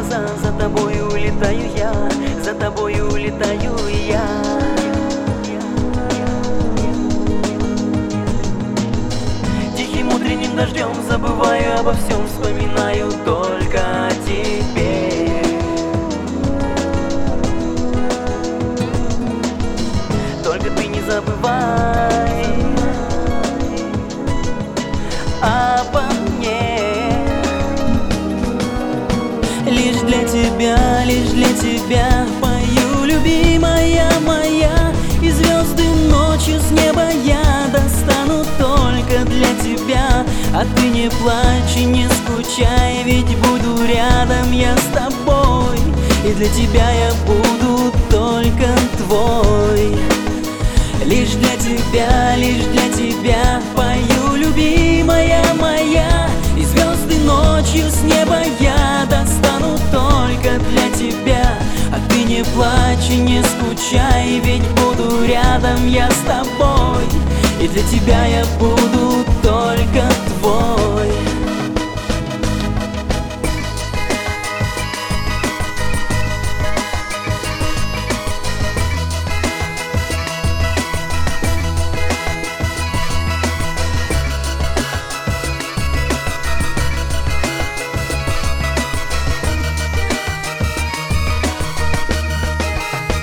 глаза, за тобой улетаю я, за тобой улетаю я. Тихим утренним дождем забываю обо всем, вспоминаю только о тебе. Только ты не забывай обо мне. Лишь для тебя пою, любимая моя, и звезды ночью с неба я достану только для тебя. А ты не плачь и не скучай, ведь буду рядом я с тобой, и для тебя я буду только твой. Лишь для тебя пою, любимая моя, и звезды ночью с неба я достану только для тебя. А ты не плачь и не скучай, ведь буду рядом я с тобой, и для тебя я буду только твой.